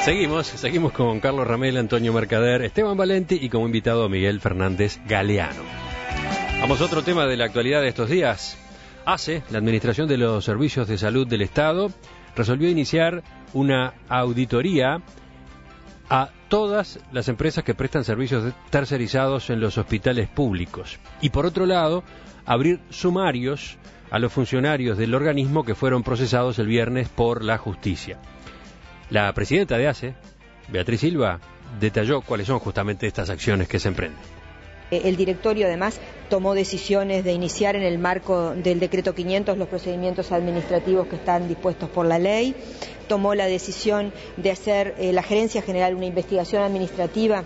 Seguimos con Carlos Ramel, Antonio Mercader, Esteban Valenti y como invitado a Miguel Fernández Galeano. Vamos a otro tema de la actualidad de estos días. ACE, la Administración de los Servicios de Salud del Estado, resolvió iniciar una auditoría a todas las empresas que prestan servicios tercerizados en los hospitales públicos. Y por otro lado, abrir sumarios a los funcionarios del organismo que fueron procesados el viernes por la justicia. La presidenta de ACE, Beatriz Silva, detalló cuáles son justamente estas acciones que se emprenden. El directorio además tomó decisiones de iniciar en el marco del decreto 500 los procedimientos administrativos que están dispuestos por la ley, tomó la decisión de hacer la Gerencia General una investigación administrativa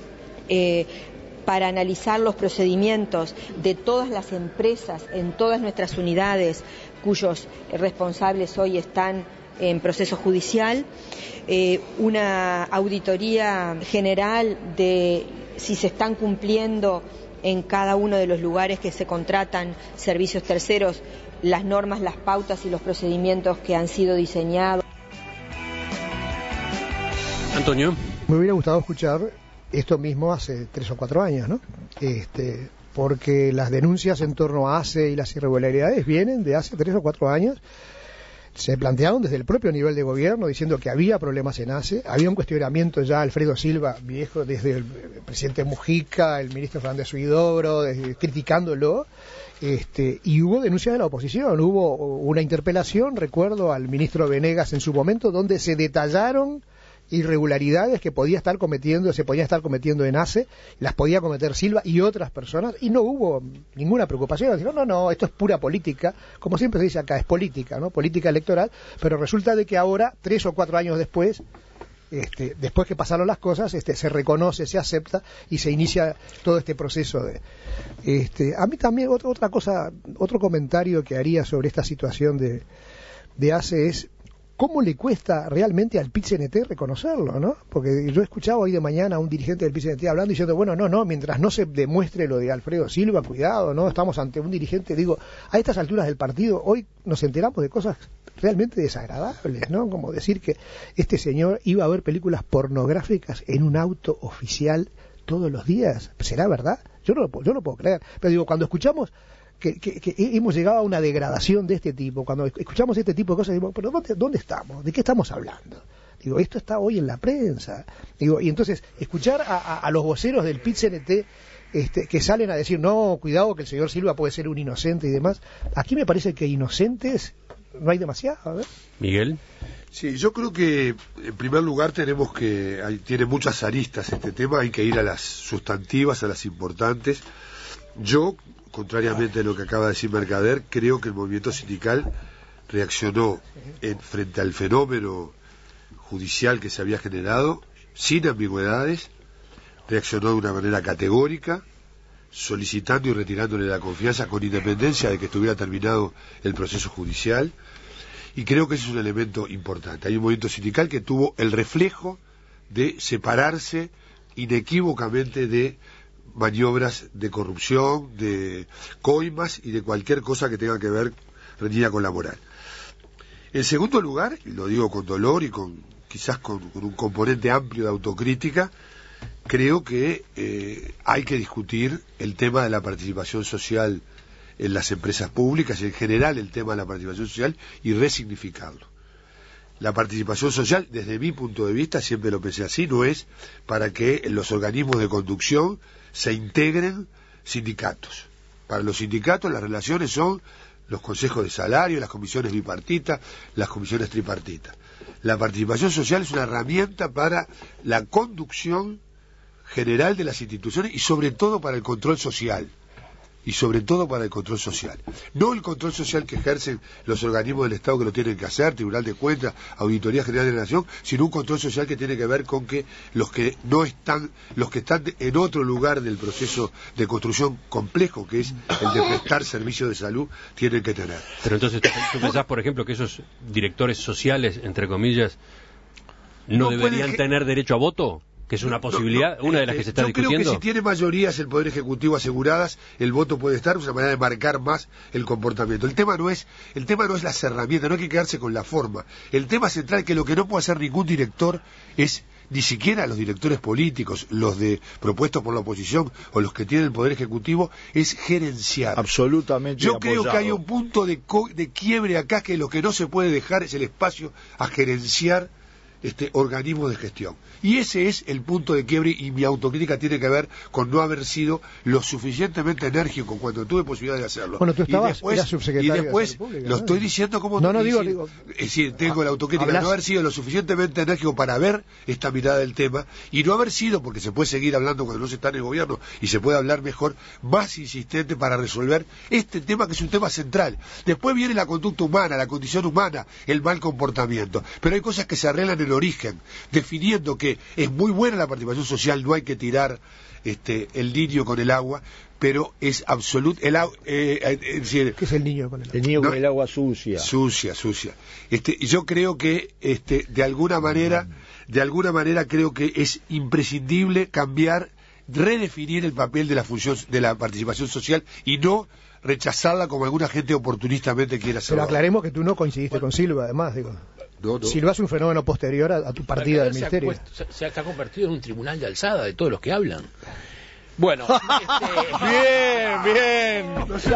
para analizar los procedimientos de todas las empresas en todas nuestras unidades cuyos responsables hoy están en proceso judicial, una auditoría general de si se están cumpliendo en cada uno de los lugares que se contratan servicios terceros las normas, las pautas y los procedimientos que han sido diseñados. Antonio. Me hubiera gustado escuchar esto mismo hace 3 o 4 años, ¿no? Porque las denuncias en torno a ACE y las irregularidades vienen de hace 3 o 4 años. Se plantearon desde el propio nivel de gobierno diciendo que había problemas en ACE, había un cuestionamiento ya Alfredo Silva, viejo, desde el presidente Mujica, el ministro Fernández Huidobro, criticándolo, y hubo denuncias de la oposición, hubo una interpelación, recuerdo, al ministro Venegas en su momento, donde se detallaron irregularidades que se podían estar cometiendo en ACE, las podía cometer Silva y otras personas, y no hubo ninguna preocupación. No, esto es pura política, como siempre se dice acá, es política, ¿no? Política electoral, pero resulta de que ahora, 3 o 4 años después, después que pasaron las cosas, se reconoce, se acepta y se inicia todo este proceso a mí también otra cosa, otro comentario que haría sobre esta situación de ACE es ¿cómo le cuesta realmente al PIT-CNT reconocerlo, no? Porque yo escuchaba hoy de mañana a un dirigente del PIT-CNT hablando diciendo, no, mientras no se demuestre lo de Alfredo Silva, cuidado, ¿no? Estamos ante un dirigente, digo, a estas alturas del partido, hoy nos enteramos de cosas realmente desagradables, ¿no? Como decir que este señor iba a ver películas pornográficas en un auto oficial todos los días. ¿Será verdad? Yo no lo puedo creer. Pero digo, cuando escuchamos que hemos llegado a una degradación de este tipo, cuando escuchamos este tipo de cosas, digo, pero ¿dónde estamos? ¿De qué estamos hablando? Digo, esto está hoy en la prensa. Digo, y entonces, escuchar a los voceros del PIT-CNT que salen a decir, no, cuidado que el señor Silva puede ser un inocente y demás, aquí me parece que inocentes no hay demasiado. A ver. Miguel. Sí, yo creo que en primer lugar tiene muchas aristas este tema, hay que ir a las sustantivas, a las importantes. Yo, contrariamente a lo que acaba de decir Mercader, creo que el movimiento sindical reaccionó frente al fenómeno judicial que se había generado, sin ambigüedades, reaccionó de una manera categórica, solicitando y retirándole la confianza con independencia de que estuviera terminado el proceso judicial, y creo que ese es un elemento importante. Hay un movimiento sindical que tuvo el reflejo de separarse inequívocamente de maniobras de corrupción, de coimas y de cualquier cosa que tenga que ver reñida con la moral. En segundo lugar, y lo digo con dolor y quizás con un componente amplio de autocrítica, creo que hay que discutir el tema de la participación social en las empresas públicas y en general el tema de la participación social y resignificarlo. La participación social, desde mi punto de vista, siempre lo pensé así, no es para que en los organismos de conducción se integren sindicatos. Para los sindicatos las relaciones son los consejos de salario, las comisiones bipartitas, las comisiones tripartitas. La participación social es una herramienta para la conducción general de las instituciones y sobre todo para el control social. No el control social que ejercen los organismos del Estado que lo tienen que hacer, Tribunal de Cuentas, Auditoría General de la Nación, sino un control social que tiene que ver con que los que están en otro lugar del proceso de construcción complejo, que es el de prestar servicios de salud, tienen que tener. Pero entonces, ¿tú pensás, por ejemplo, que esos directores sociales, entre comillas, no deberían tener derecho a voto? que es una posibilidad, una de las que se está discutiendo. Yo creo que si tiene mayorías el Poder Ejecutivo aseguradas, el voto puede estar, es una manera de marcar más el comportamiento. El tema no es las herramientas, no hay que quedarse con la forma. El tema central es que lo que no puede hacer ningún director es, ni siquiera los directores políticos, los propuestos por la oposición o los que tienen el Poder Ejecutivo, es gerenciar. Absolutamente. Yo creo que hay un punto de quiebre acá, que lo que no se puede dejar es el espacio a gerenciar organismos de gestión. Y ese es el punto de quiebre, y mi autocrítica tiene que ver con no haber sido lo suficientemente enérgico cuando tuve posibilidad de hacerlo. Bueno, tú eras subsecretario y después de República, lo estoy diciendo como... No, digo... Sí, tengo la autocrítica, no haber sido lo suficientemente enérgico para ver esta mirada del tema, y no haber sido, porque se puede seguir hablando cuando no se está en el gobierno, y se puede hablar mejor, más insistente para resolver este tema, que es un tema central. Después viene la conducta humana, la condición humana, el mal comportamiento. Pero hay cosas que se arreglan en el origen, definiendo que es muy buena la participación social, no hay que tirar el niño con el agua, pero es absoluto ¿qué es el niño con el agua? El niño con el agua sucia. Sucia. Yo creo que de alguna manera creo que es imprescindible cambiar, redefinir el papel de la función de la participación social y no rechazarla como alguna gente oportunistamente quiere hacerlo. Pero aclaremos que tú no coincidiste con Silva, además, digo. No. Silva es un fenómeno posterior a tu partida del ministerio. Se ha convertido en un tribunal de alzada de todos los que hablan. Bueno, bien,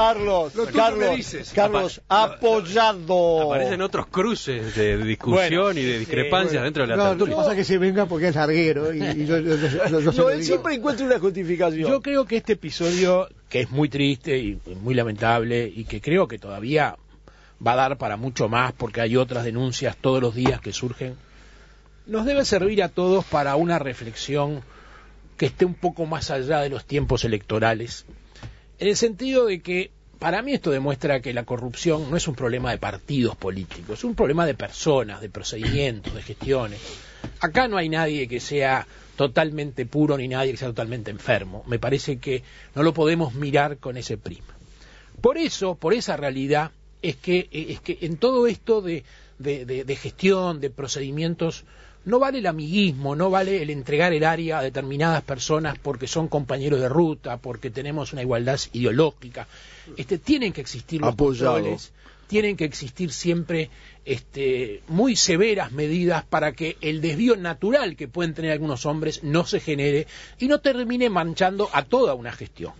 Carlos, apoyado. Aparecen otros cruces de discusión y de discrepancias dentro de la tertulia. Lo que pasa es que se venga porque es larguero y yo él siempre encuentra una justificación. Yo creo que este episodio, que es muy triste y muy lamentable, y que creo que todavía va a dar para mucho más porque hay otras denuncias todos los días que surgen, nos debe servir a todos para una reflexión que esté un poco más allá de los tiempos electorales, en el sentido de que para mí esto demuestra que la corrupción no es un problema de partidos políticos, es un problema de personas, de procedimientos, de gestiones. Acá no hay nadie que sea totalmente puro ni nadie que sea totalmente enfermo. Me parece que no lo podemos mirar con ese prisma. Por eso, por esa realidad, es que en todo esto de gestión, de procedimientos, no vale el amiguismo, no vale el entregar el área a determinadas personas porque son compañeros de ruta, porque tenemos una igualdad ideológica. Tienen que existir los controles, tienen que existir siempre muy severas medidas para que el desvío natural que pueden tener algunos hombres no se genere y no termine manchando a toda una gestión.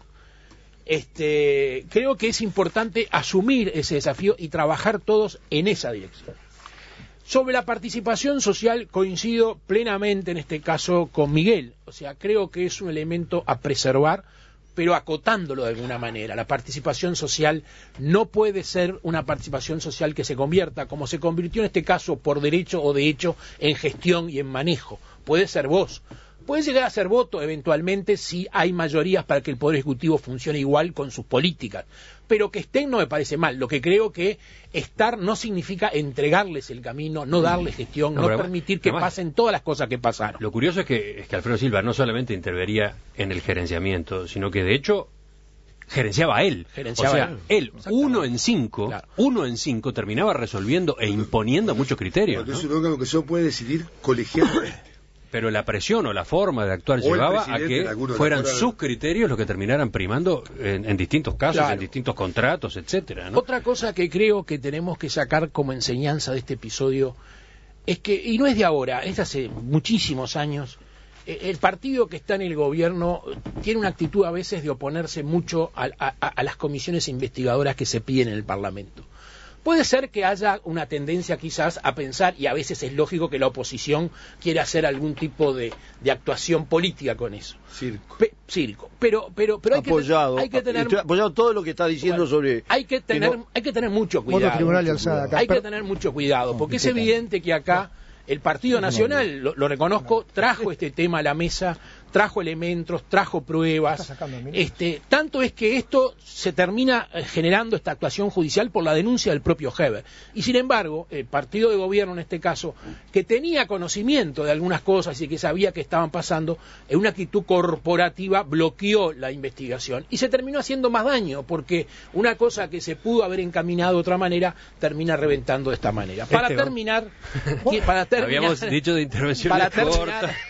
Creo que es importante asumir ese desafío y trabajar todos en esa dirección. Sobre la participación social coincido plenamente en este caso con Miguel, o sea, creo que es un elemento a preservar, pero acotándolo de alguna manera. La participación social no puede ser una participación social que se convierta, como se convirtió en este caso, por derecho o de hecho, en gestión y en manejo. Puede ser voz. Puede llegar a ser voto eventualmente si hay mayorías para que el Poder Ejecutivo funcione igual con sus políticas. Pero que estén no me parece mal. Lo que creo que estar no significa entregarles el camino, no darles gestión, no permitir que pasen todas las cosas que pasaron. Lo curioso es que Alfredo Silva no solamente intervenía en el gerenciamiento, sino que de hecho gerenciaba a él. Él, 1 en 5, terminaba resolviendo e imponiendo muchos criterios. Porque es un órgano que solo puede decidir colegialmente. Pero la presión o la forma de actuar llevaba a que fueran sus criterios los que terminaran primando en distintos casos, en distintos contratos, etcétera, ¿no? Otra cosa que creo que tenemos que sacar como enseñanza de este episodio es que, y no es de ahora, es de hace muchísimos años, el partido que está en el gobierno tiene una actitud a veces de oponerse mucho a las comisiones investigadoras que se piden en el Parlamento. Puede ser que haya una tendencia quizás a pensar, y a veces es lógico que la oposición quiera hacer algún tipo de actuación política con eso. Circo. Pero hay que tener apoyado todo lo que está diciendo sobre... Hay que tener mucho cuidado. Tribunal de alzada acá. Hay que tener mucho cuidado, porque es evidente que acá el Partido Nacional, lo reconozco, trajo este tema a la mesa, trajo elementos, trajo pruebas. Tanto es que esto se termina generando esta actuación judicial por la denuncia del propio Heber. Y sin embargo, el partido de gobierno en este caso, que tenía conocimiento de algunas cosas y que sabía que estaban pasando, en una actitud corporativa bloqueó la investigación. Y se terminó haciendo más daño, porque una cosa que se pudo haber encaminado de otra manera, termina reventando de esta manera. Para terminar... Habíamos dicho de intervención corta.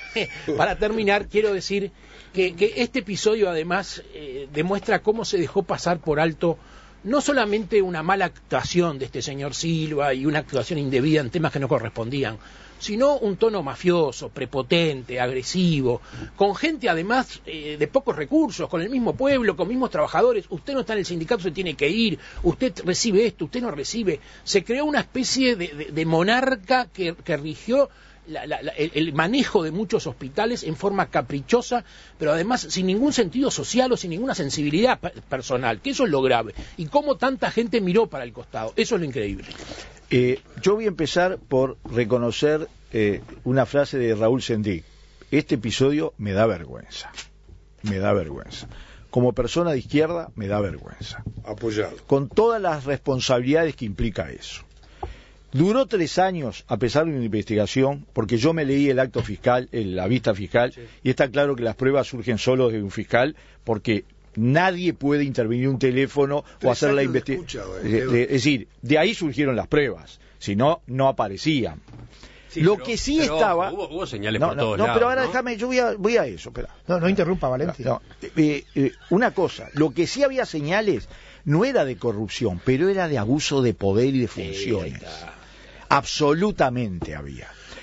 para terminar, quiero decir que este episodio además demuestra cómo se dejó pasar por alto no solamente una mala actuación de este señor Silva y una actuación indebida en temas que no correspondían, sino un tono mafioso, prepotente, agresivo, con gente además de pocos recursos, con el mismo pueblo, con mismos trabajadores. Usted no está en el sindicato, se tiene que ir, usted recibe esto, usted no recibe. Se creó una especie de monarca que rigió el manejo de muchos hospitales en forma caprichosa, pero además sin ningún sentido social o sin ninguna sensibilidad personal, que eso es lo grave. Y cómo tanta gente miró para el costado, eso es lo increíble. Yo voy a empezar por reconocer una frase de Raúl Sendic. Este episodio me da vergüenza. Me da vergüenza. Como persona de izquierda, me da vergüenza. Apoyado. Con todas las responsabilidades que implica eso. Duró 3 años, a pesar de una investigación, porque yo me leí el acto fiscal, la vista fiscal, sí. Y está claro que las pruebas surgen solo de un fiscal, porque nadie puede intervenir un teléfono o hacer la investigación. Es decir, de ahí surgieron las pruebas, si no, no aparecían. Sí, lo que sí estaba... Hubo señales por todos lados. No, pero ahora déjame, yo voy a eso. Espera. No interrumpa, Valentín. Una cosa, lo que sí había señales no era de corrupción, pero era de abuso de poder y de funciones. Absolutamente había.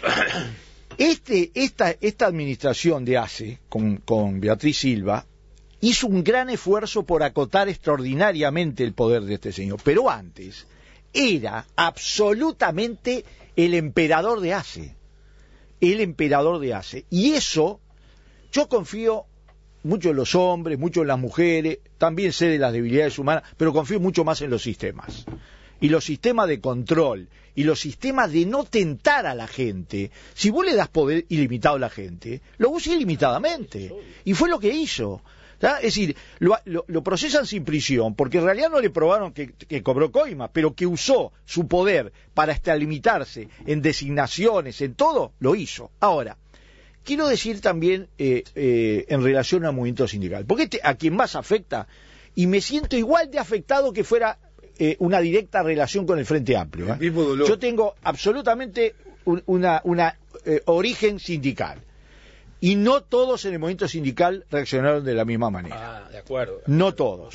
Esta administración de ACE, con Beatriz Silva, hizo un gran esfuerzo por acotar extraordinariamente el poder de este señor, pero antes era absolutamente el emperador de ACE. El emperador de ACE. Y eso, yo confío mucho en los hombres, mucho en las mujeres, también sé de las debilidades humanas, pero confío mucho más en los sistemas. Y los sistemas de control, y los sistemas de no tentar a la gente. Si vos le das poder ilimitado a la gente, lo usa ilimitadamente. Y fue lo que hizo. ¿Tá? Es decir, lo procesan sin prisión, porque en realidad no le probaron que cobró coima, pero que usó su poder para extralimitarse en designaciones, en todo, lo hizo. Ahora, quiero decir también en relación al movimiento sindical, porque a quien más afecta, y me siento igual de afectado que fuera una directa relación con el Frente Amplio. El mismo dolor. Yo tengo absolutamente una origen sindical. Y no todos en el movimiento sindical reaccionaron de la misma manera. De acuerdo. No todos.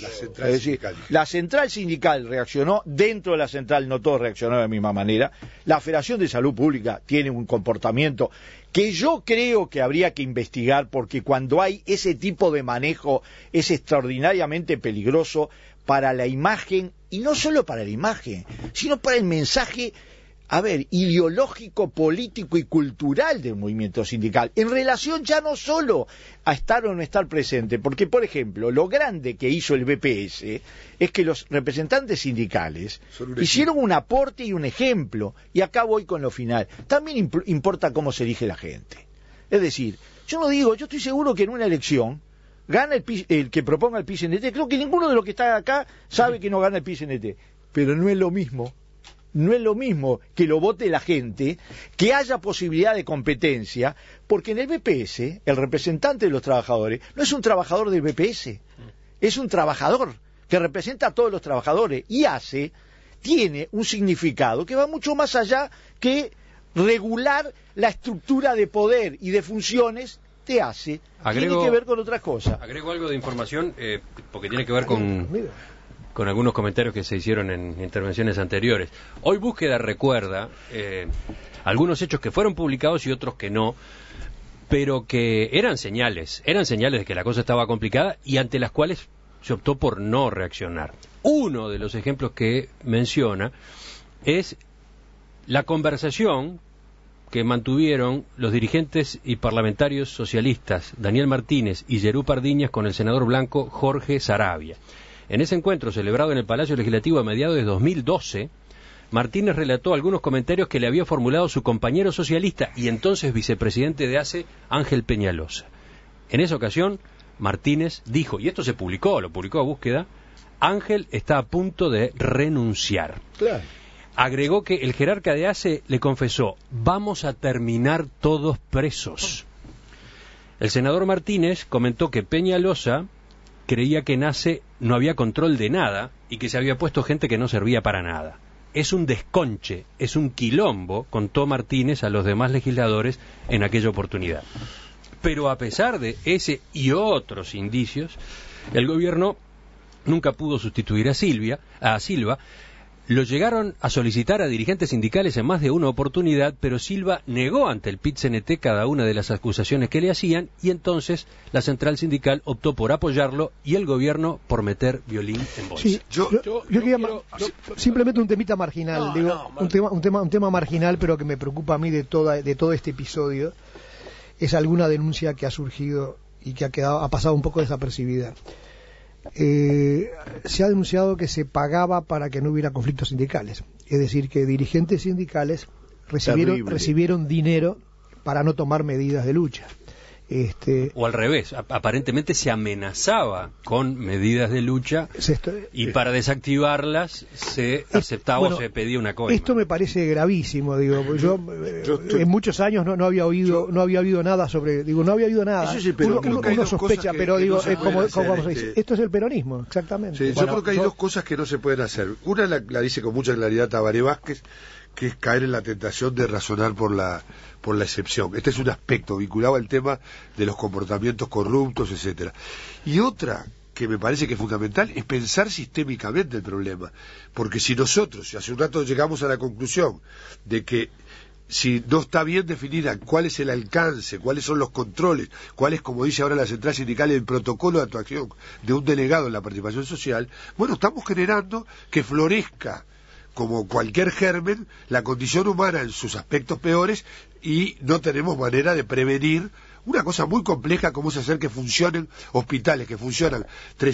La central sindical reaccionó, dentro de la central no todos reaccionaron de la misma manera. La Federación de Salud Pública tiene un comportamiento que yo creo que habría que investigar, porque cuando hay ese tipo de manejo es extraordinariamente peligroso para la imagen, y no solo para la imagen, sino para el mensaje, ideológico, político y cultural del movimiento sindical, en relación ya no solo a estar o no estar presente, porque, por ejemplo, lo grande que hizo el BPS es que los representantes sindicales hicieron un aporte y un ejemplo, y acá voy con lo final. También importa cómo se elige la gente. Es decir, yo estoy seguro que en una elección gana el que proponga el PIS-NT. Creo que ninguno de los que está acá sabe que no gana el PIS-NT, pero no es lo mismo. No es lo mismo que lo vote la gente, que haya posibilidad de competencia, porque en el BPS, el representante de los trabajadores, no es un trabajador del BPS, es un trabajador que representa a todos los trabajadores, y tiene un significado que va mucho más allá que regular la estructura de poder y de funciones de ACE. Tiene que ver con otras cosas. Agrego algo de información, porque tiene que ver con algunos comentarios que se hicieron en intervenciones anteriores. Hoy Búsqueda recuerda algunos hechos que fueron publicados y otros que no, pero que eran señales de que la cosa estaba complicada y ante las cuales se optó por no reaccionar. Uno de los ejemplos que menciona es la conversación que mantuvieron los dirigentes y parlamentarios socialistas Daniel Martínez y Yerú Pardiñas con el senador blanco Jorge Saravia. En ese encuentro, celebrado en el Palacio Legislativo a mediados de 2012, Martínez relató algunos comentarios que le había formulado su compañero socialista y entonces vicepresidente de ACE, Ángel Peñalosa. En esa ocasión, Martínez dijo, y esto se publicó, lo publicó a Búsqueda, Ángel está a punto de renunciar. Claro. Agregó que el jerarca de ACE le confesó, vamos a terminar todos presos. El senador Martínez comentó que Peñalosa creía que en ACE no había control de nada y que se había puesto gente que no servía para nada. es un desconche, es un quilombo, contó Martínez a los demás legisladores en aquella oportunidad. Pero a pesar de ese y otros indicios, el gobierno nunca pudo sustituir a Silva. Lo llegaron a solicitar a dirigentes sindicales en más de una oportunidad, pero Silva negó ante el PIT-CNT cada una de las acusaciones que le hacían, y entonces la central sindical optó por apoyarlo y el gobierno por meter violín en bolsa. Sí, yo quería simplemente un temita marginal, un tema marginal, pero que me preocupa a mí de todo este episodio, es alguna denuncia que ha surgido y que ha pasado un poco desapercibida. Se ha denunciado que se pagaba para que no hubiera conflictos sindicales, es decir, que dirigentes sindicales recibieron dinero para no tomar medidas de lucha. O al revés, aparentemente se amenazaba con medidas de lucha y para desactivarlas se aceptaba o se pedía una coima. Esto me parece gravísimo, digo, yo en muchos años no había oído nada sobre, no había oído nada. Uno sospecha, pero digo, como esto es el peronismo, exactamente. Sí, yo creo que hay dos cosas que no se pueden hacer. Una la dice con mucha claridad Tabaré Vázquez, que es caer en la tentación de razonar por la excepción. Este es un aspecto vinculado al tema de los comportamientos corruptos, etcétera. Y otra que me parece que es fundamental es pensar sistémicamente el problema, porque si nosotros, hace un rato llegamos a la conclusión de que si no está bien definida cuál es el alcance, cuáles son los controles, cuál es, como dice ahora la central sindical, el protocolo de actuación de un delegado en la participación social, bueno, estamos generando que florezca, como cualquier germen, la condición humana en sus aspectos peores, y no tenemos manera de prevenir una cosa muy compleja como es hacer que funcionen hospitales, que funcionan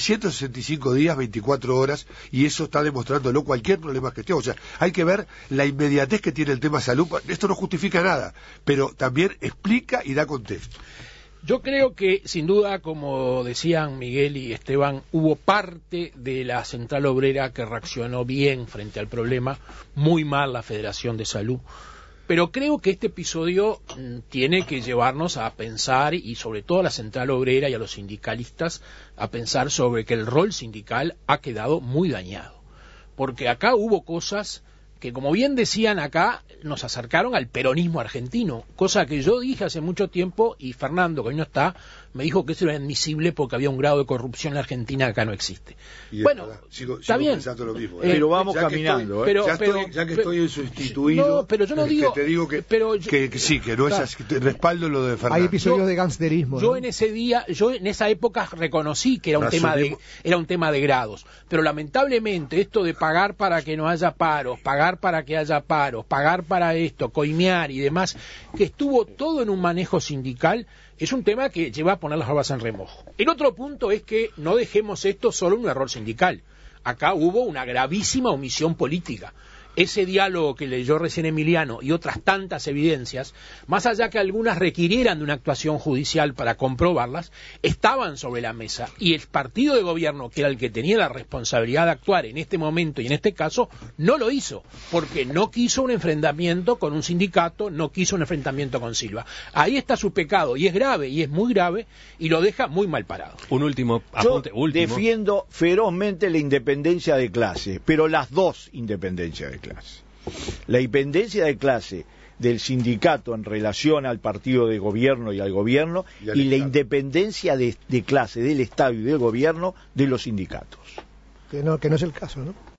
365 días, 24 horas, y eso está demostrándolo cualquier problema que esté. O sea, hay que ver la inmediatez que tiene el tema salud. Esto no justifica nada, pero también explica y da contexto. Yo creo que, sin duda, como decían Miguel y Esteban, hubo parte de la Central Obrera que reaccionó bien frente al problema, muy mal la Federación de Salud. Pero creo que este episodio tiene que llevarnos a pensar, y sobre todo a la Central Obrera y a los sindicalistas, a pensar sobre que el rol sindical ha quedado muy dañado. Porque acá hubo cosas que, como bien decían acá, nos acercaron al peronismo argentino, cosa que yo dije hace mucho tiempo, y Fernando, que hoy no está, me dijo que eso era inadmisible porque había un grado de corrupción en la Argentina que acá no existe. Y bueno, sigo bien pensando lo mismo. Pero vamos caminando. Ya que estoy en sustituido, no, pero yo no digo, te digo que sí, que no es así, que respaldo lo de Fernando. Hay episodios de gangsterismo. Yo en esa época reconocí que era un tema de grados, pero lamentablemente esto de pagar para que no haya paros, pagar para que haya paros, pagar para esto, coimear y demás, que estuvo todo en un manejo sindical, es un tema que lleva a poner las barbas en remojo. El otro punto es que no dejemos esto solo en un error sindical. Acá hubo una gravísima omisión política. Ese diálogo que leyó recién Emiliano y otras tantas evidencias, más allá que algunas requirieran de una actuación judicial para comprobarlas, estaban sobre la mesa, y el partido de gobierno, que era el que tenía la responsabilidad de actuar en este momento y en este caso, no lo hizo, porque no quiso un enfrentamiento con un sindicato, no quiso un enfrentamiento con Silva. Ahí está su pecado, y es grave, y es muy grave, y lo deja muy mal parado. Un último apunte. Yo defiendo ferozmente la independencia de clase, pero las dos independencias de clase. La independencia de clase del sindicato en relación al partido de gobierno y al gobierno, y la independencia de clase del Estado y del gobierno de los sindicatos. Que no es el caso, ¿no?